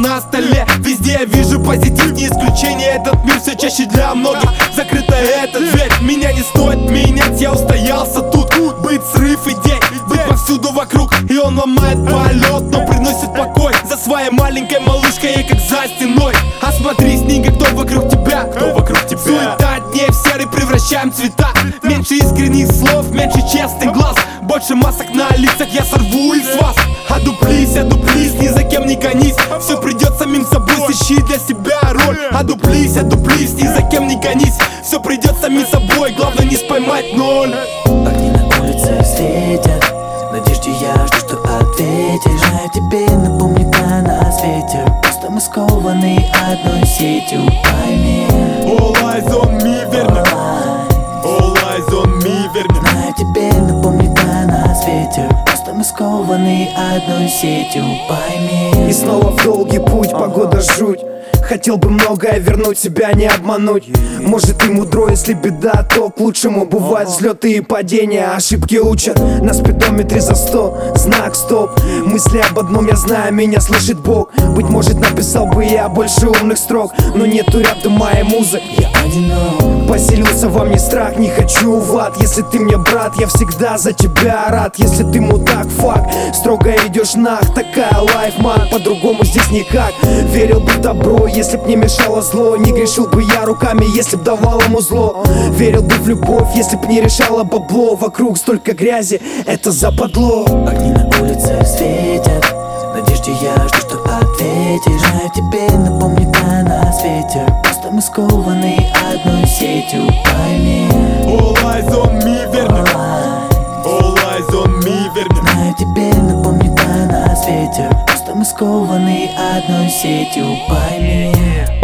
на столе. Везде я вижу позитив, не исключение. Этот мир все чаще для многих закрыта эта дверь. Меня не стоит менять, я устоялся тут. Быть срыв идей, быть повсюду вокруг. И он ломает полет, но приносит покой. За своей маленькой малышкой, я как за стеной. Осмотрись, книга, кто вокруг тебя, кто вокруг тебя. Суета дней в серый превращаем цвета. Меньше искренних слов, меньше честных глаз. Больше масок на лицах, я сорву из вас. Одуплись, ни за кем не гонись. Все придет самим собой, ищи для себя роль. Одуплись, ни за кем не гонись. Все придет самим собой, главное не споймать ноль. Огни на улице светят, в надежде я жду, что ответишь. Знаю, тебе напомнит о нас ветер. Просто мы скованы одной сетью, пойми. All eyes on me, верно. All eyes on me, верно. Знаю, тебе напомнит о нас ветер. Просто мы скованы одной сетью, пойми. И снова в долгий путь, погода жуть. Хотел бы многое вернуть, себя не обмануть. Может и мудро, если беда, то к лучшему. Бывают взлеты и падения, ошибки учат. На спидометре за 100, знак стоп. Мысли об одном я знаю, меня слышит Бог. Быть может написал бы я больше умных строк, но нету рядом моей музы. Я одинок. Поселился во мне страх, не хочу в ад. Если ты мне брат, я всегда за тебя рад. Если ты мудак, факт, строго идешь нах. Такая лайф, ман, по-другому здесь никак. Верил бы в добро, если б не мешало зло. Не грешил бы я руками, если б давал ему зло. Верил бы в любовь, если б не решало бабло. Вокруг столько грязи, это западло. Огни на улице светят, в надежде я жду, что ответишь. Знаю, тебе напомнит о нас ветер. Просто мы скованы одной сетью, пойми. All eyes on me, верно. All eyes on me, верно. Знаю, тебе напомнит о нас ветер. Просто мы скованы одной сетью, пойми.